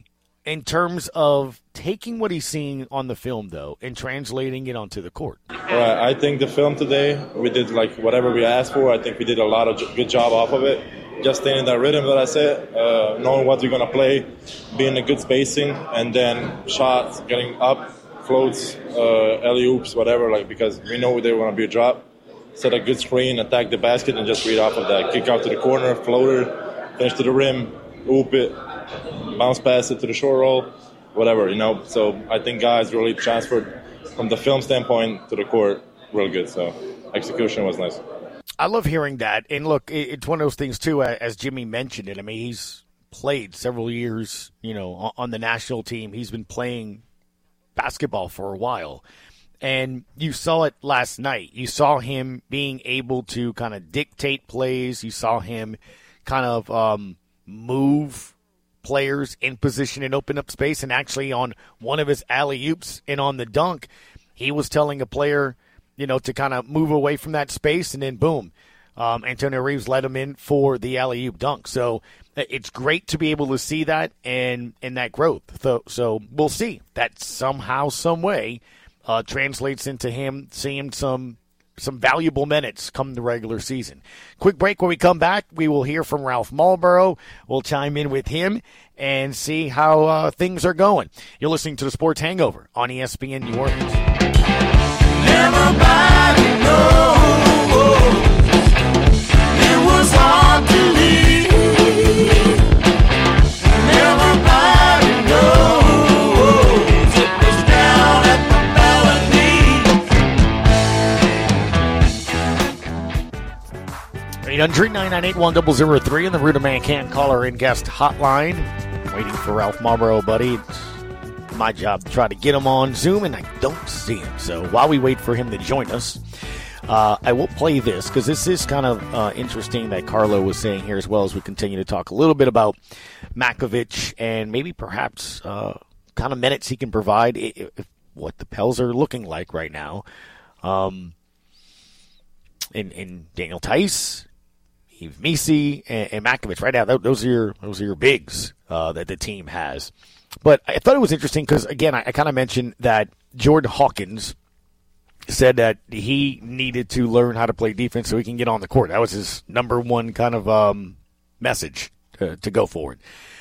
in terms of taking what he's seeing on the film, though, and translating it onto the court? Right. I think the film today, we did like whatever we asked for. I think we did a lot of good job off of it. Just staying in that rhythm that I said, uh, knowing what we're going to play, being a good spacing, and then shots, getting up, floats, uh, alley-oops, whatever, like because we know they want to be a drop. Set a good screen, attack the basket, and just read off of that. Kick out to the corner, floater, finish to the rim, oop it, bounce pass it to the short roll, whatever, you know. So I think guys really transferred from the film standpoint to the court real good. So execution was nice. I love hearing that. And look, it's one of those things, too, as Jimmy mentioned it. I mean, he's played several years, you know, on the national team. He's been playing basketball for a while. And you saw it last night. You saw him being able to kind of dictate plays. You saw him kind of um, move players in position and open up space. And actually on one of his alley-oops and on the dunk, he was telling a player, you know, to kind of move away from that space. And then, boom, um, Antonio Reeves let him in for the alley-oop dunk. So it's great to be able to see that and, and that growth. So, so we'll see that somehow, some way, Uh, translates into him seeing some some valuable minutes come the regular season. Quick break. When we come back, we will hear from Ralph Marlboro. We'll chime in with him and see how uh, things are going. You're listening to the Sports Hangover on E S P N New Orleans. Everybody knows it was hard to leave. Everybody knows. eight hundred, nine nine eight, one zero zero three and the Ruta Man Can caller in guest hotline. Waiting for Ralph Marlboro, buddy. It's my job to try to get him on Zoom, and I don't see him. So while we wait for him to join us, uh, I will play this because this is kind of uh, interesting that Carlo was saying here as well as we continue to talk a little bit about Makovich and maybe perhaps uh, kind of minutes he can provide, if, if what the Pels are looking like right now. Um, in, in Daniel Theis, Yves Missi, and, and Makovich. Right now, those are your those are your bigs uh, that the team has. But I thought it was interesting because, again, I, I kind of mentioned that Jordan Hawkins said that he needed to learn how to play defense so he can get on the court. That was his number one kind of um, message to, to go forward.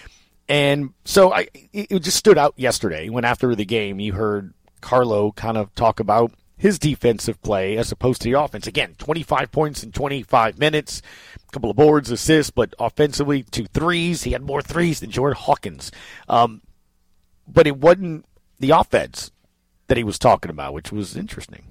And so I, it just stood out yesterday when after the game you heard Carlo kind of talk about his defensive play as opposed to the offense. Again, twenty-five points in twenty-five minutes, a couple of boards, assists, but offensively, two threes. He had more threes than Jordan Hawkins. Um, but it wasn't the offense that he was talking about, which was interesting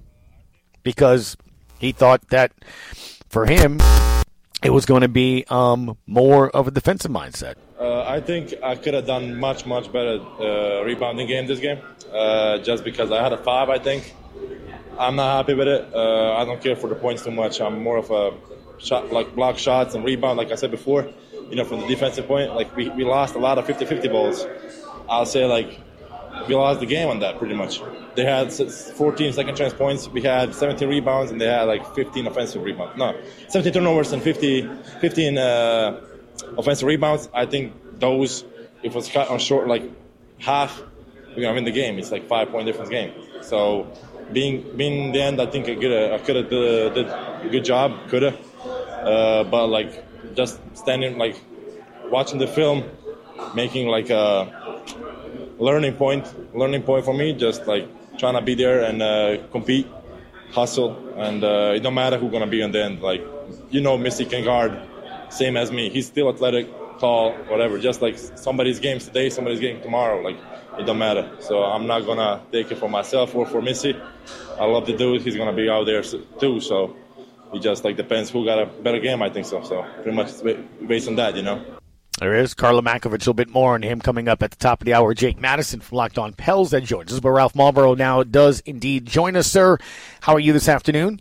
because he thought that for him it was going to be um, more of a defensive mindset. Uh, I think I could have done much, much better uh, rebounding game this game uh, just because I had a five, I think. I'm not happy with it. Uh, I don't care for the points too much. I'm more of a shot, like block shots and rebound, like I said before, you know, from the defensive point. Like, we, we lost a lot of fifty-fifty balls. I'll say, like, we lost the game on that pretty much. They had fourteen second chance points. We had seventeen rebounds, and they had, like, fifteen offensive rebounds. No, seventeen turnovers and fifty, fifteen uh, offensive rebounds. I think those, if it was cut on short, like, half, we're going to win the game. It's like five-point difference game. So being being in the end, I think I could have I could have did, did a good job, could have. Uh, but like just standing, like watching the film, making like a learning point, learning point for me. Just like trying to be there and uh, compete, hustle, and uh, it don't matter who's gonna be in the end. Like you know, Missi can guard, same as me. He's still athletic, tall, whatever. Just like somebody's games today, somebody's game tomorrow. Like. It don't matter. So I'm not going to take it for myself or for Missi. I love the dude. He's going to be out there too. So it just like depends who got a better game, I think so. So pretty much based on that, you know. There is Carlo Makovich. A little bit more on him coming up at the top of the hour. Jake Madison from Locked On Pels that joins us. But Ralph Marlboro now does indeed join us, sir. How are you this afternoon?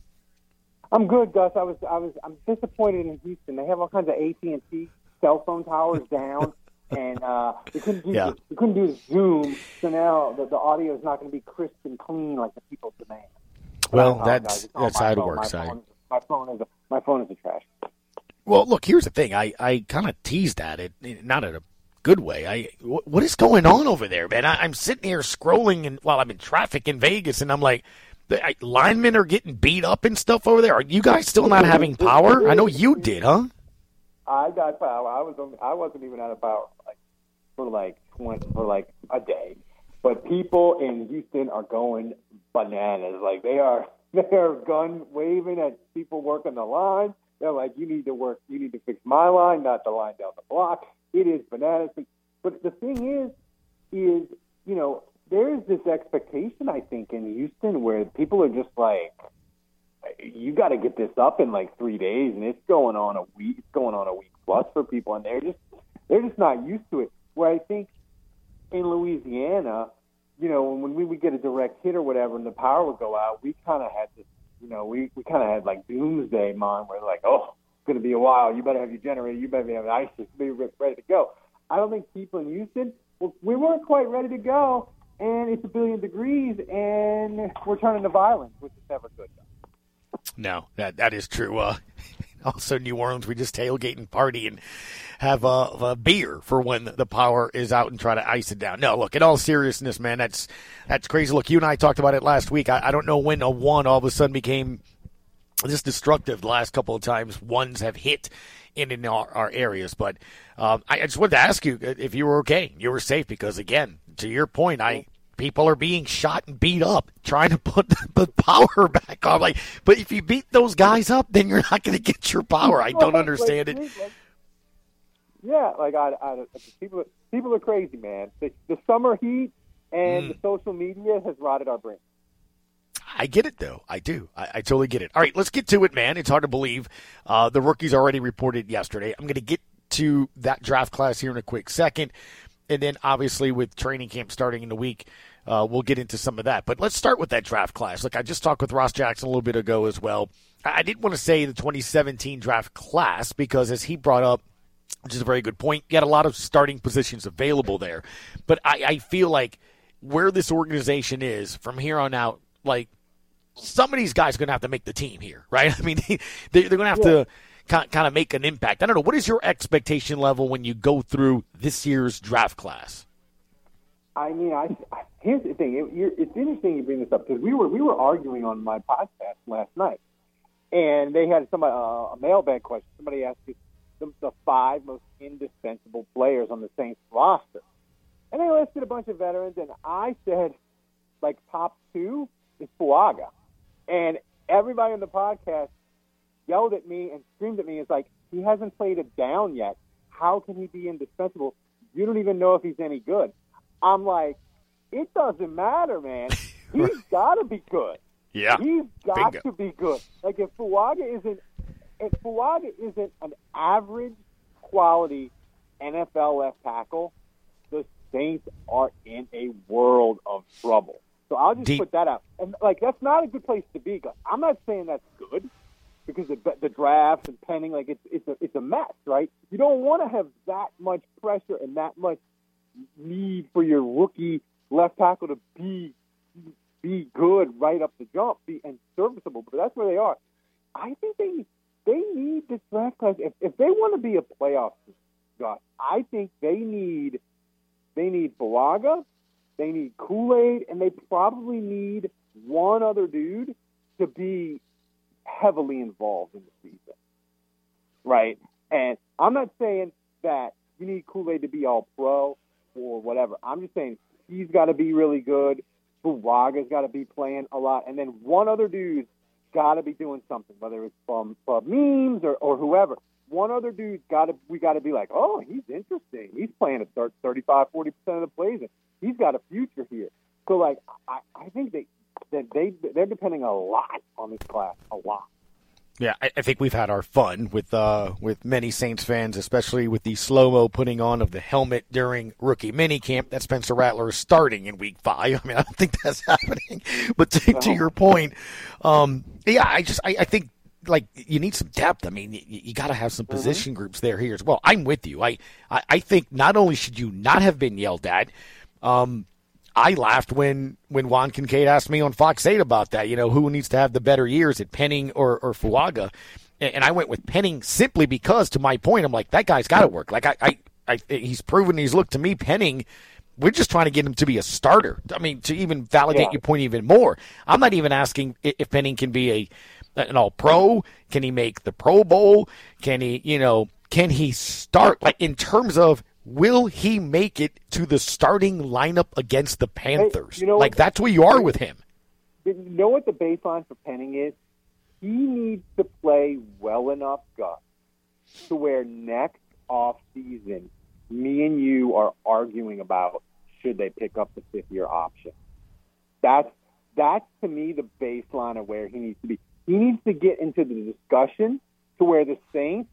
I'm good, Gus. I was, I was, I'm disappointed in Houston. They have all kinds of A T and T cell phone towers down. And uh, we couldn't do yeah. we couldn't do Zoom, so now the, the audio is not going to be crisp and clean like the people demand. But well, that's that's how it phone. works. My phone, my phone is a, my phone is a trash. Well, look, here's the thing. I, I kind of teased at it, not at a good way. I wh- what is going on over there, man? I, I'm sitting here scrolling and while I'm in traffic in Vegas, and I'm like, the I, linemen are getting beat up and stuff over there. Are you guys still not having power? I know you did, huh? I got power. I was on, I wasn't even out of power like for like twenty, for like a day. But people in Houston are going bananas. Like they are they are gun waving at people working the line. They're like, you need to work, you need to fix my line, not the line down the block. It is bananas. But the thing is, is, you know, there is this expectation, I think, in Houston where people are just like, you got to get this up in like three days, and it's going on a week, it's going on a week plus for people, and they're just, they're just not used to it. Where I think in Louisiana, you know, when we would get a direct hit or whatever, and the power would go out, we kind of had this. You know, we, we kind of had like doomsday mind where like, oh, it's going to be a while. You better have your generator. You better have ice. Be ready to go. I don't think people in Houston, well, we weren't quite ready to go, and it's a billion degrees, and we're turning to violence, which is never good. No, that that is true. Uh, also, New Orleans, we just tailgate and party and have a, a beer for when the power is out and try to ice it down. No, look, in all seriousness, man, that's that's crazy. Look, you and I talked about it last week. I, I don't know when a one all of a sudden became this destructive the last couple of times ones have hit in, in our, our areas. But um, I, I just wanted to ask you if you were okay, you were safe, because, again, to your point, I people are being shot and beat up trying to put the power back on. Like, but if you beat those guys up, then you're not going to get your power. I don't understand it. Yeah, like I, I, people, people are crazy, man. The, the summer heat and mm. the social media has rotted our brains. I get it, though. I do. I, I totally get it. All right, let's get to it, man. It's hard to believe. Uh, the rookies already reported yesterday. I'm going to get to that draft class here in a quick second. And then, obviously, with training camp starting in the week, uh, we'll get into some of that. But let's start with that draft class. Look, I just talked with Ross Jackson a little bit ago as well. I, I didn't want to say the twenty seventeen draft class because, as he brought up, which is a very good point, you had a lot of starting positions available there. But I, I feel like where this organization is from here on out, like, some of these guys are going to have to make the team here, right? I mean, they, they're going to have yeah. to kind of make an impact. I don't know. What is your expectation level when you go through this year's draft class? I mean, I, I here's the thing. It, you're, it's interesting you bring this up because we were we were arguing on my podcast last night, and they had somebody uh, a mailbag question. Somebody asked me the, the five most indispensable players on the Saints roster, and they listed a bunch of veterans, and I said, like, top two is Fuaga, and everybody on the podcast yelled at me and screamed at me. It's like, he hasn't played it down yet. How can he be indispensable? You don't even know if he's any good. I'm like, it doesn't matter, man. He's got to be good. Yeah, he's got Bingo. to be good. Like, if Fuaga isn't, if Fuaga isn't an average quality N F L left tackle, the Saints are in a world of trouble. So I'll just Deep. put that out. And, like, that's not a good place to be. I'm not saying that's good because the, the drafts and penning, like, it's it's a, it's a mess, right? You don't want to have that much pressure and that much need for your rookie left tackle to be be good right up the jump be, and serviceable. But that's where they are. I think they they need this draft class. If, if they want to be a playoff team, Josh, I think they need they need Fuaga, they need Kool-Aid, and they probably need one other dude to be heavily involved in the season, right? And I'm not saying that you need Kool-Aid to be all pro or whatever. I'm just saying he's got to be really good. Fuaga's got to be playing a lot, and then one other dude's got to be doing something, whether it's from, from memes or, or whoever. One other dude's got to we got to be like, oh, he's interesting. He's playing a thirty-five, forty percent of the plays, and he's got a future here. So, like, I, I think they that they they're depending a lot on this class, a lot. Yeah, I, I think we've had our fun with uh, with many Saints fans, especially with the slow-mo putting on of the helmet during rookie minicamp that Spencer Rattler is starting in week five. I mean, I don't think that's happening. But to, to your point, um, yeah, I just I, I think, like, you need some depth. I mean, you, you got to have some position mm-hmm. groups there here as well. I'm with you. I, I, I think not only should you not have been yelled at, um, I laughed when, when Juan Kincaid asked me on Fox eight about that. You know, who needs to have the better years, at Penning or, or Fuaga? And, and I went with Penning simply because, to my point, I'm like, that guy's got to work. Like, I, I, I, he's proven he's looked to me, Penning, we're just trying to get him to be a starter. I mean, to even validate Yeah. your point even more. I'm not even asking if Penning can be a an all-pro. Can he make the Pro Bowl? Can he, you know, can he start? Like, in terms of, will he make it to the starting lineup against the Panthers? Hey, you know like, what? that's where you are with him. You know what the baseline for Penning is? He needs to play well enough, Gus, to where next off season, me and you are arguing about should they pick up the fifth year option. That's that's to me the baseline of where he needs to be. He needs to get into the discussion to where the Saints,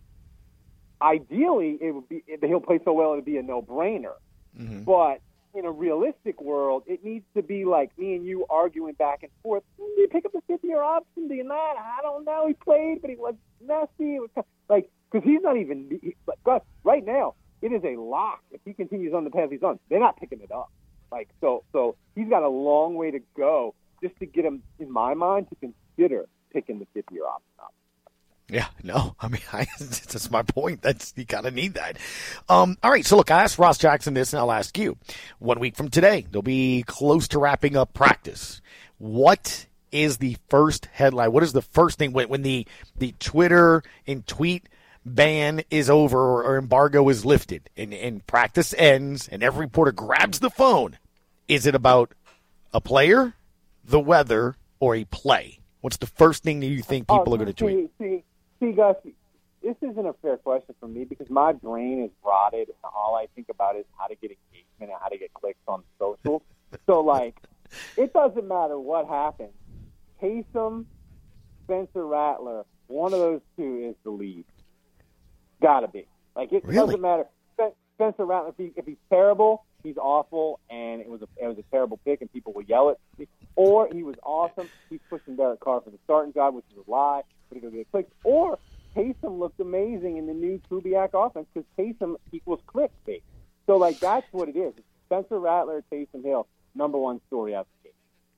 ideally, it would be he'll play so well it would be a no brainer. Mm-hmm. But in a realistic world, it needs to be like me and you arguing back and forth. Do you pick up the fifth year option? Do you not? I don't know. He played, but he was messy. It was kind of, like because he's not even he, Gus, right now. It is a lock if he continues on the path he's on. They're not picking it up. Like so, so he's got a long way to go just to get him, in my mind, to consider picking the fifth year option up. Yeah, no, I mean, I, that's my point. That's you gotta need that. Um, all right, so look, I asked Ross Jackson this, and I'll ask you. One week from today, they'll be close to wrapping up practice. What is the first headline? What is the first thing when, when the the Twitter and tweet ban is over or, or embargo is lifted and, and practice ends and every reporter grabs the phone? Is it about a player, the weather, or a play? What's the first thing that you think people oh, are going to tweet? See, see, Gus, this isn't a fair question for me because my brain is rotted and all I think about is how to get engagement and how to get clicks on social. So, like, it doesn't matter what happens. Taysom, Spencer Rattler, one of those two is the lead. Gotta be. Like, it Really? doesn't matter. Spencer Rattler, if, he, if he's terrible, he's awful, and it was a it was a terrible pick, and people will yell at me. Or he was awesome, he's pushing Derek Carr for the starting job, which is a lie, but he'll get clicks. Or Taysom looked amazing in the new Kubiak offense because Taysom equals clickbait. So, like, that's what it is. It's Spencer Rattler, Taysom Hill, number one story out the gate.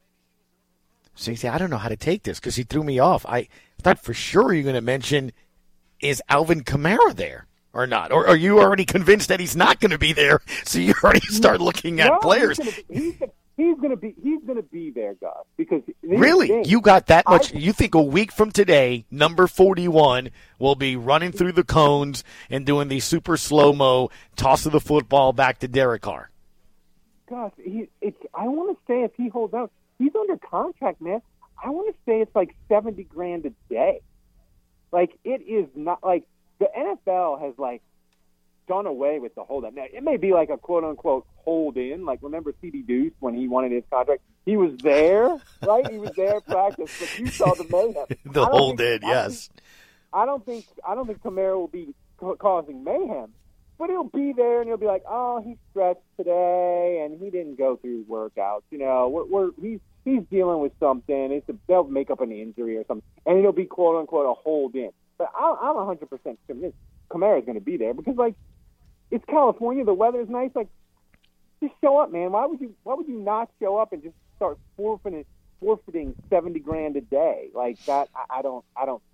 So you say, I don't know how to take this because he threw me off. I thought for sure you're going to mention, is Alvin Kamara there or not? Or are you already convinced that he's not going to be there, so you already start looking at no, players? He's going to be he's going to be there, Gus. Because really, thing, you got that much? I, you think a week from today, number forty-one will be running through the cones and doing the super slow-mo toss of the football back to Derek Carr? Gus, he, it's, I want to say if he holds out, he's under contract, man. I want to say it's like seventy grand a day. Like, it is not like the N F L has like done away with the hold up. Now, it may be like a quote unquote hold in. Like, remember C D Deuce when he wanted his contract? He was there, right? He was there at practice, but you saw the mayhem. the hold think, in, I yes. Think, I don't think I don't think Kamara will be ca- causing mayhem, but he'll be there and he'll be like, oh, he stretched today and he didn't go through workouts. You know, we're, we're he's he's dealing with something. It's a, they'll make up an injury or something, and it'll be quote unquote a hold in. But I, I'm one hundred percent convinced Kamara's going to be there because, like, it's California. The weather is nice. Like, just show up, man. Why would you? Why would you not show up and just start forfeiting forfeiting seventy grand a day like that? I, I don't. I don't.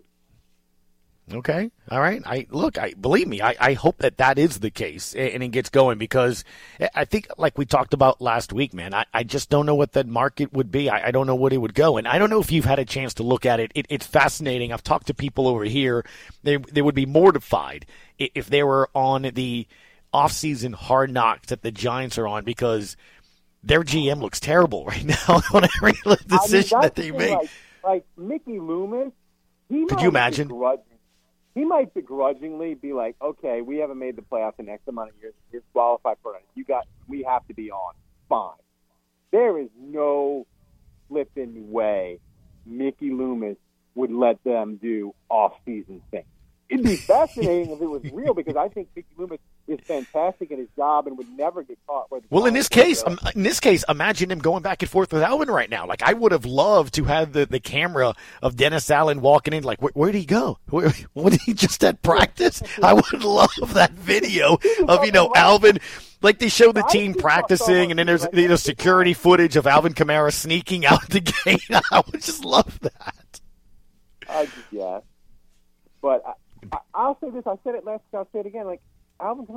Okay. All right. I look, I believe me, I, I hope that that is the case and it gets going because I think like we talked about last week, man, I, I just don't know what that market would be. I, I don't know what it would go. And I don't know if you've had a chance to look at it. it it's fascinating. I've talked to people over here. They, they would be mortified if they were on the off-season hard knocks that the Giants are on because their G M looks terrible right now on every decision I mean, that they the make. Like, like Mickey Loomis, he Could might you imagine? Begrudging, he might begrudgingly be like, okay, we haven't made the playoffs in X amount of years. You're qualified for it. You got, we have to be on. Fine. There is no flipping way Mickey Loomis would let them do off-season things. It'd be fascinating if it was real because I think Mickey Loomis is fantastic at his job and would never get caught. Well, in this case, um, in this case, imagine him going back and forth with Alvin right now. Like, I would have loved to have the, the camera of Dennis Allen walking in. Like, where, where did he go? Where, what did he just at practice? I would love that video of, you know, Alvin. Like, they show the team practicing, and then there's, you know, security footage of Alvin Kamara sneaking out the gate. I would just love that. I just, yeah. But I, I, I'll say this. I said it last week. I'll say it again. Like, Alvin Kamara,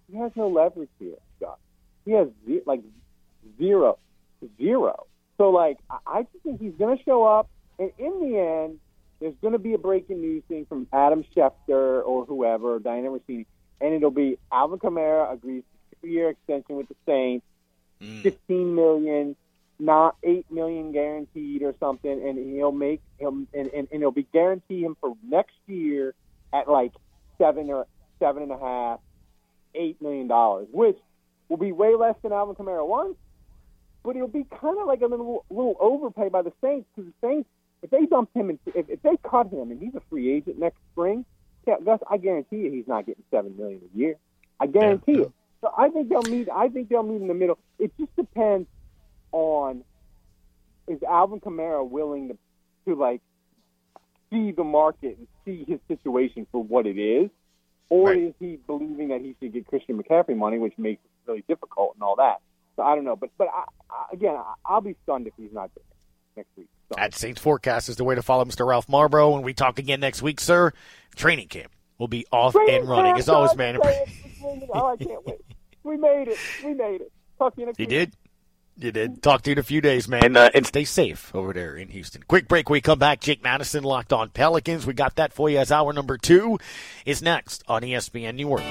he has no leverage here, Scott. He has ze- like zero, zero. So like I, I just think he's going to show up, and in the end, there's going to be a breaking news thing from Adam Schefter or whoever, or Diana Rossini, and it'll be Alvin Kamara agrees to a two-year extension with the Saints, mm. fifteen million dollars, not eight million dollars guaranteed or something, and he'll make him, and, and, and it'll be guaranteed him for next year at like seven or seven and a half, eight million dollars, which will be way less than Alvin Kamara wants, but it'll be kind of like a little little overpay by the Saints, because the Saints, if they dump him, and if, if they cut him and he's a free agent next spring, yeah, Gus, I guarantee you he's not getting seven million dollars a year. I guarantee yeah. it. So I think they'll meet. I think they'll meet in the middle. It just depends on, is Alvin Kamara willing to to like see the market and see his situation for what it is, or right. is he believing that he should get Christian McCaffrey money, which makes it really difficult and all that. So I don't know, but but I, I, again, I, I'll be stunned if he's not there next week. So. At Saints Forecast is the way to follow Mister Ralph Marlborough. When we talk again next week, sir, training camp will be off training and running. As always, man. Oh, I can't wait. We made it. We made it. Talk to you next you week. You did? You did. Talk to you in a few days, man. And, uh, and stay safe over there in Houston. Quick break. We come back. Jake Madison, Locked On Pelicans. We got that for you as hour number two is next on E S P N New Orleans.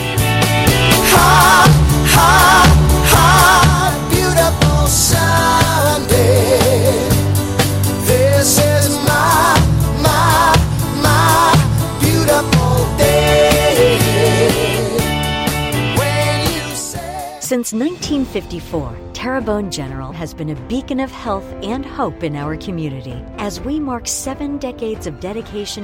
Hot, hot, hot, beautiful Sunday. This is my, my, my beautiful day. When you say... Since nineteen fifty-four, Terrebonne General has been a beacon of health and hope in our community. As we mark seven decades of dedication